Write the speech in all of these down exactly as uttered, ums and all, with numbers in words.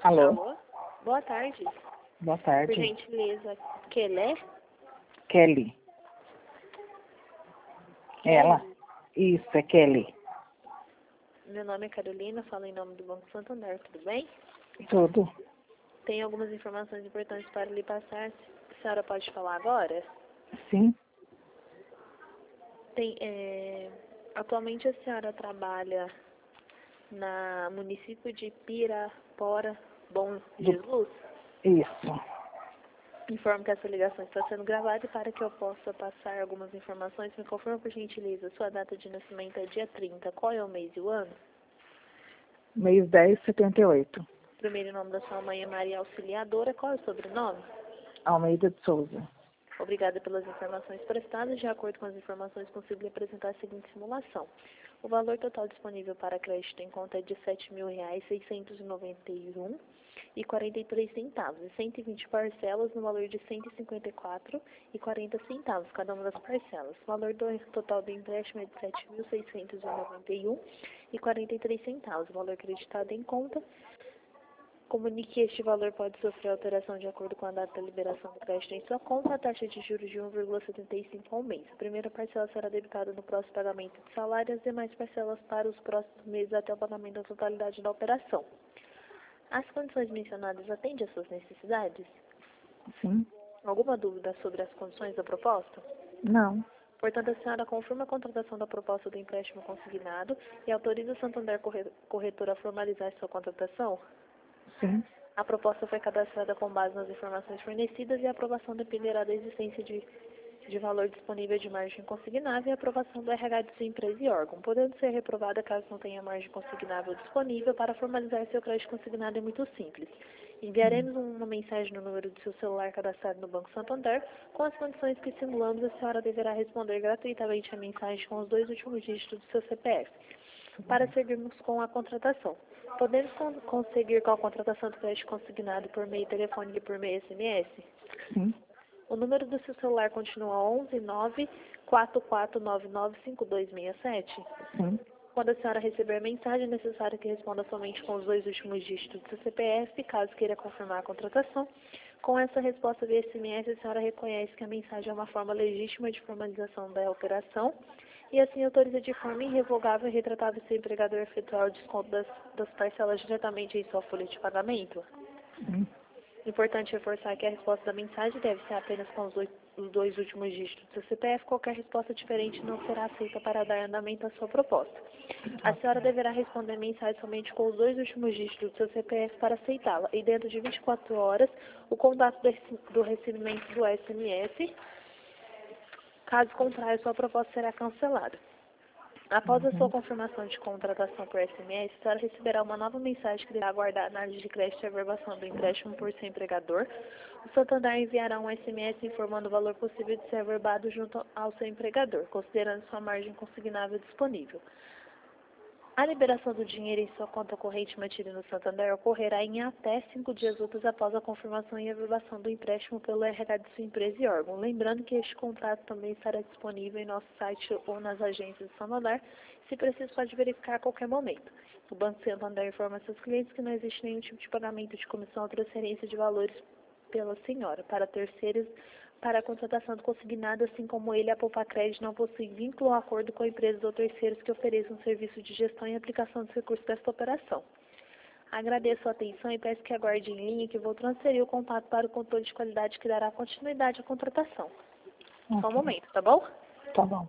Alô? Alô? Boa tarde. Boa Por tarde. gentileza, Kelé? Kelly. Ela? Isso, é Kelly. Meu nome é Carolina, falo em nome do Banco Santander, tudo bem? Tudo. Tenho algumas informações importantes para lhe passar. A senhora pode falar agora? Sim? Tem, é... Atualmente a senhora trabalha na município de Pirapora, Bom Do... Jesus? Isso. Informo que essa ligação está sendo gravada e para que eu possa passar algumas informações, me confirma por gentileza, sua data de nascimento é dia trinta, qual é o mês e o ano? Mês dez, setenta e oito. Primeiro nome da sua mãe é Maria Auxiliadora, qual é o sobrenome? Almeida de Souza. Obrigada pelas informações prestadas. De acordo com as informações, consigo lhe apresentar a seguinte simulação. O valor total disponível para crédito em conta é de sete mil reais, seiscentos e noventa e um reais e quarenta e três centavos, e cento e vinte parcelas no valor de cento e cinquenta e quatro reais e quarenta centavos, cada uma das parcelas. O valor do total do empréstimo é de sete mil seiscentos e noventa e um reais e quarenta e três centavos. O valor acreditado em conta. Comunique que este valor pode sofrer alteração de acordo com a data da liberação do crédito em sua conta, a taxa de juros de um vírgula setenta e cinco ao mês. A primeira parcela será debitada no próximo pagamento de salário e as demais parcelas para os próximos meses até o pagamento da totalidade da operação. As condições mencionadas atendem às suas necessidades? Sim? Alguma dúvida sobre as condições da proposta? Não. Portanto, a senhora confirma a contratação da proposta do empréstimo consignado e autoriza o Santander Corretor a formalizar sua contratação? Sim? A proposta foi cadastrada com base nas informações fornecidas e a aprovação dependerá da existência de, de valor disponível de margem consignável e a aprovação do R H de sua empresa e órgão, podendo ser reprovada caso não tenha margem consignável disponível. Para formalizar seu crédito consignado é muito simples. Enviaremos uma mensagem no número do seu celular cadastrado no Banco Santander. Com as condições que simulamos, a senhora deverá responder gratuitamente a mensagem com os dois últimos dígitos do seu C P F. Para seguirmos com a contratação. Podemos con conseguir com a contratação do crédito consignado por meio telefônico e por meio S M S? Sim? O número do seu celular continua onze nove quatro quatro nove nove cinco dois seis sete? Sim? Quando a senhora receber a mensagem, é necessário que responda somente com os dois últimos dígitos do seu C P F, caso queira confirmar a contratação. Com essa resposta via S M S, a senhora reconhece que a mensagem é uma forma legítima de formalização da operação e assim autoriza de forma irrevogável e retratável seu empregador a efetuar o desconto das, das parcelas diretamente em sua folha de pagamento. Sim? Importante reforçar que a resposta da mensagem deve ser apenas com os dois, os dois últimos dígitos do seu C P F. Qualquer resposta diferente não será aceita para dar andamento à sua proposta. A senhora deverá responder a mensagem somente com os dois últimos dígitos do seu C P F para aceitá-la e dentro de vinte e quatro horas o contato do recebimento do S M S. Caso contrário, sua proposta será cancelada. Após a sua Uhum. confirmação de contratação por S M S, a senhora receberá uma nova mensagem que deverá aguardar a análise de crédito e averbação do empréstimo por seu empregador. O Santander enviará um S M S informando o valor possível de ser averbado junto ao seu empregador, considerando sua margem consignável disponível. A liberação do dinheiro em sua conta corrente mantida no Santander ocorrerá em até cinco dias úteis após a confirmação e averbação do empréstimo pelo R H de sua empresa e órgão. Lembrando que este contrato também estará disponível em nosso site ou nas agências do Santander. Se preciso, pode verificar a qualquer momento. O Banco Santander informa seus clientes que não existe nenhum tipo de pagamento de comissão ou transferência de valores pela senhora para terceiros para a contratação do consignado, assim como ele, a Poupa Crédito não possui vínculo ou acordo com empresas ou terceiros que ofereçam serviço de gestão e aplicação dos recursos desta operação. Agradeço a atenção e peço que aguarde em linha que vou transferir o contato para o controle de qualidade que dará continuidade à contratação. Só um Ok. momento, tá bom? Tá bom.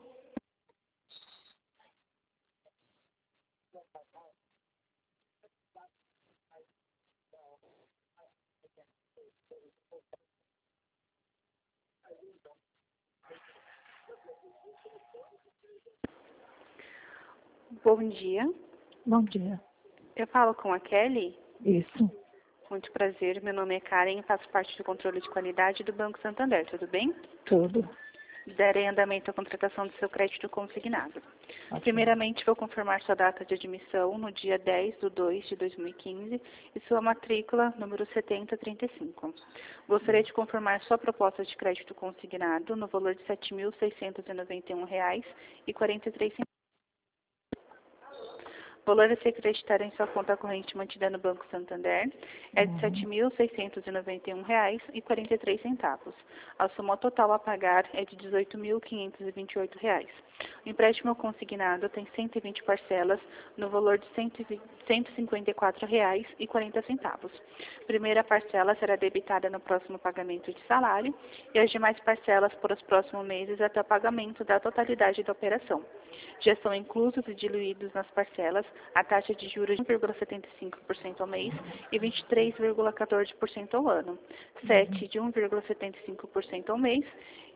Bom dia. Bom dia. Eu falo com a Kelly. Isso. Muito prazer. Meu nome é Karen e faço parte do controle de qualidade do Banco Santander. Tudo bem? Tudo. Darei andamento à contratação do seu crédito consignado. Ok. Primeiramente, vou confirmar sua data de admissão no dia dez de dois de dois mil e quinze e sua matrícula número setenta trinta e cinco. Gostaria de confirmar sua proposta de crédito consignado no valor de sete mil seiscentos e noventa e um reais e quarenta e três centavos. O valor a ser creditado em sua conta corrente mantida no Banco Santander é de sete mil seiscentos e noventa e um reais e quarenta e três centavos. A soma total a pagar é de dezoito mil quinhentos e vinte e oito reais. O empréstimo consignado tem cento e vinte parcelas no valor de cento e cinquenta e quatro reais e quarenta centavos. A primeira parcela será debitada no próximo pagamento de salário e as demais parcelas por os próximos meses até o pagamento da totalidade da operação. Já são inclusos e diluídos nas parcelas a taxa de juros de um vírgula setenta e cinco por cento ao mês e vinte e três vírgula quatorze por cento ao ano, sete de um vírgula setenta e cinco por cento ao mês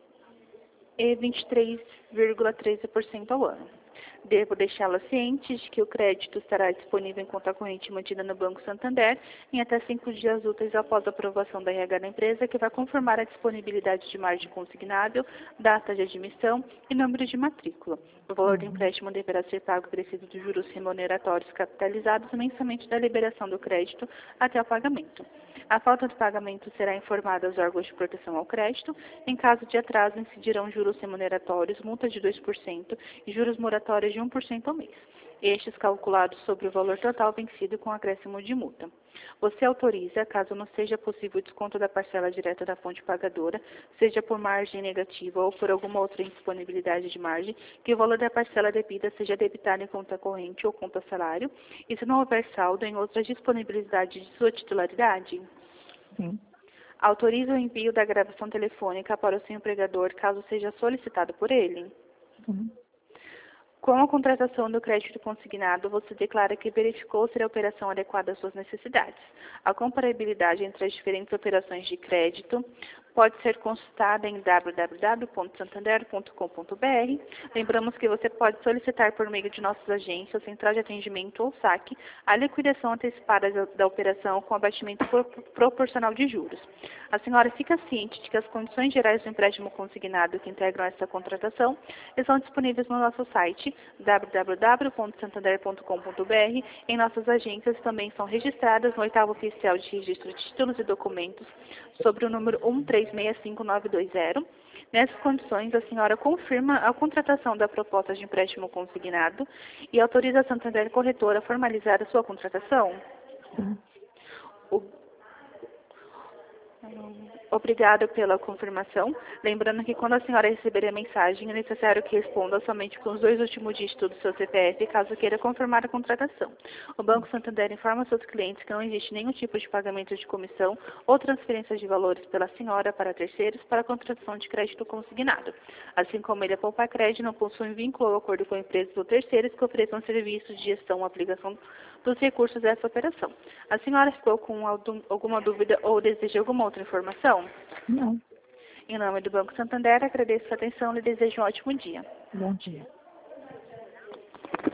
e vinte e três vírgula treze por cento ao ano. Devo deixá-la ciente de que o crédito estará disponível em conta corrente mantida no Banco Santander em até cinco dias úteis após a aprovação da R H da empresa, que vai confirmar a disponibilidade de margem consignável, data de admissão e número de matrícula. O valor do empréstimo deverá ser pago acrescido dos juros remuneratórios capitalizados mensalmente da liberação do crédito até o pagamento. A falta de pagamento será informada aos órgãos de proteção ao crédito. Em caso de atraso, incidirão juros remuneratórios, multa de dois por cento e juros moratórios de um por cento ao mês, estes calculados sobre o valor total vencido com acréscimo de multa. Você autoriza, caso não seja possível o desconto da parcela direta da fonte pagadora, seja por margem negativa ou por alguma outra indisponibilidade de margem, que o valor da parcela devida seja debitado em conta corrente ou conta salário, e se não houver saldo em outra disponibilidade de sua titularidade? Sim. Autoriza o envio da gravação telefônica para o seu empregador, caso seja solicitado por ele? Sim. Com a contratação do crédito consignado, você declara que verificou ser a operação adequada às suas necessidades. A comparabilidade entre as diferentes operações de crédito pode ser consultada em w w w ponto santander ponto com ponto b r. Lembramos que você pode solicitar por meio de nossas agências, central de atendimento ou saque, a liquidação antecipada da, da operação com abatimento por, proporcional de juros. A senhora fica ciente de que as condições gerais do empréstimo consignado que integram essa contratação estão disponíveis no nosso site w w w ponto santander ponto com ponto b r. Em nossas agências também são registradas no oitavo oficial de registro de títulos e documentos sobre o número um três seis cinco nove dois zero. Nessas condições, a senhora confirma a contratação da proposta de empréstimo consignado e autoriza a Santander Corretora a formalizar a sua contratação? Sim. O Obrigada pela confirmação. Lembrando que quando a senhora receber a mensagem, é necessário que responda somente com os dois últimos dígitos do seu C P F, caso queira confirmar a contratação. O Banco Santander informa seus clientes que não existe nenhum tipo de pagamento de comissão ou transferência de valores pela senhora para terceiros para a contratação de crédito consignado. Assim como ele, a Poupar Crédito não possui vínculo ou acordo com empresas ou terceiros que ofereçam serviços de gestão ou aplicação dos recursos dessa operação. A senhora ficou com alguma dúvida ou deseja alguma outra informação? Não. Em nome do Banco Santander, agradeço a atenção e lhe desejo um ótimo dia. Bom dia.